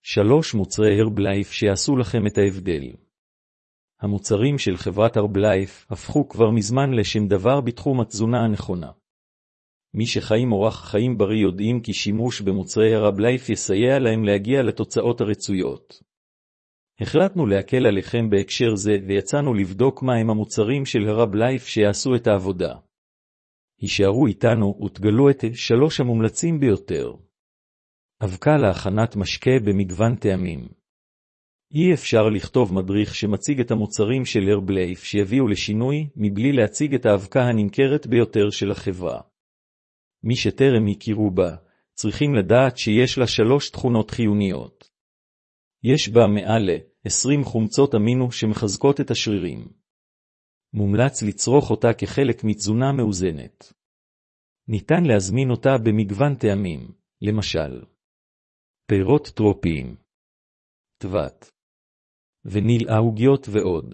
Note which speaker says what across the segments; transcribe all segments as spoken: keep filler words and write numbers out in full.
Speaker 1: שלוש מוצרי הרבלייף שיעשו לכם את ההבדל. המוצרים של חברת הרבלייף הפכו כבר מזמן לשם דבר בתחום התזונה הנכונה. מי שחיים אורח חיים בריא יודעים כי שימוש במוצרי הרבלייף יסייע להם להגיע לתוצאות הרצויות. החלטנו להקל עליכם בהקשר זה ויצאנו לבדוק מהם המוצרים של הרבלייף שיעשו את העבודה. הישארו איתנו ותגלו את שלוש המומלצים ביותר. אבקה להכנת משקה במגוון טעמים. אי אפשר לכתוב מדריך שמציג את המוצרים של הרבלייף שיביאו לשינוי מבלי להציג את האבקה הנמכרת ביותר של החברה. מי שטרם הכירו בה, צריכים לדעת שיש לה שלוש תכונות חיוניות. יש בה מעל עשרים חומצות אמינו שמחזקות את השרירים. מומלץ לצרוך אותה כחלק מתזונה מאוזנת. ניתן להזמין אותה במגוון טעמים, למשל פירות טרופיים, טבעת, וניל העוגיות ועוד.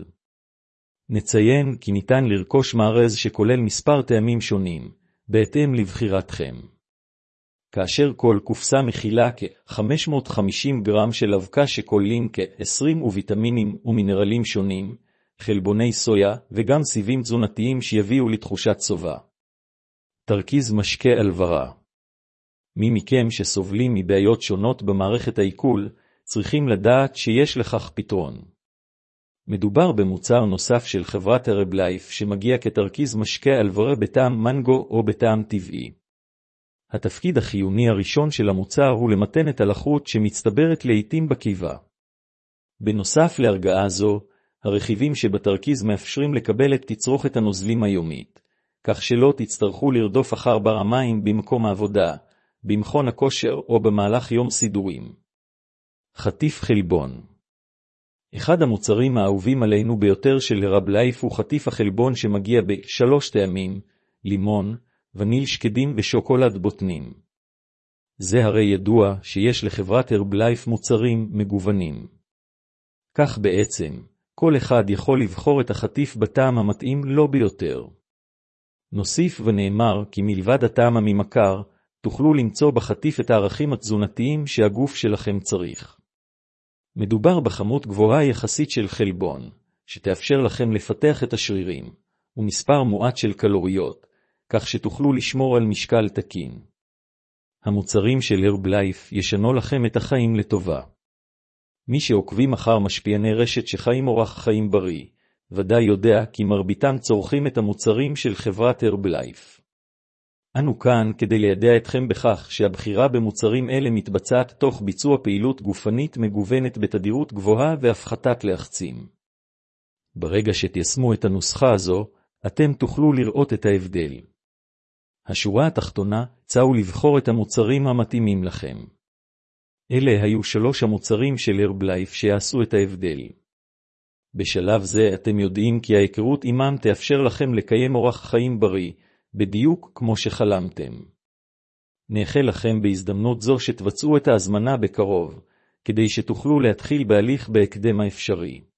Speaker 1: נציין כי ניתן לרכוש מארז שכולל מספר טעמים שונים, בהתאם לבחירתכם. כאשר כל קופסה מכילה כ-חמש מאות וחמישים גרם של אבקה שכוללים כ-עשרים וויטמינים ומינרלים שונים, חלבוני סויה וגם סיבים תזונתיים שיביאו לתחושת סובה. תרכיז משקה אלברה. מי מכם שסובלים מבעיות שונות במערכת העיכול, צריכים לדעת שיש לכך פתרון. מדובר במוצר נוסף של חברת הרבלייף שמגיע כתרכיז משקה אלברה בטעם מנגו או בטעם טבעי. התפקיד החיוני הראשון של המוצר הוא למתן את הלחות שמצטברת לעתים בקיבה. בנוסף להרגעה זו, הרכיבים שבתרכיז מאפשרים לקבל את תצרוכת הנוזלים היומית, כך שלא תצטרכו לרדוף אחר בר המים במקום העבודה, במכון הכושר או במהלך יום סידורים. חטיף חלבון. אחד המוצרים האהובים עלינו ביותר של הרבלייף הוא חטיף החלבון שמגיע בשלוש טעמים, לימון, וניל שקדים ושוקולד בוטנים. זה הרי ידוע שיש לחברת הרבלייף מוצרים מגוונים. כך בעצם, כל אחד יכול לבחור את החטיף בטעם המתאים לו ביותר. נוסיף ונאמר כי מלבד הטעם הממכר, תוכלו למצוא בחטיף את הערכים התזונתיים שהגוף שלכם צריך. מדובר בכמות גבוהה יחסית של חלבון, שתאפשר לכם לפתח את השרירים, ומספר מועט של קלוריות, כך שתוכלו לשמור על משקל תקין. המוצרים של הרבלייף ישנו לכם את החיים לטובה. מי שעוקבים אחר משפיעני רשת שחיים אורח חיים בריא, ודאי יודע כי מרביתם צורכים את המוצרים של חברת הרבלייף. אנו כאן כדי לידע אתכם בכך שהבחירה במוצרים אלה מתבצעת תוך ביצוע פעילות גופנית מגוונת בתדירות גבוהה והפחתת לחצים. ברגע שתיישמו את הנוסחה הזו, אתם תוכלו לראות את ההבדל. השורה התחתונה, צאו לבחור את המוצרים המתאימים לכם. אלה היו שלוש המוצרים של הרבלייף שיעשו את ההבדל. בשלב זה אתם יודעים כי ההיכרות עמם תאפשר לכם לקיים אורח חיים בריא, בדיוק כמו שחלמתם. נאחל לכם בהזדמנות זו שתבצעו את ההזמנה בקרוב, כדי שתוכלו להתחיל בהליך בהקדם האפשרי.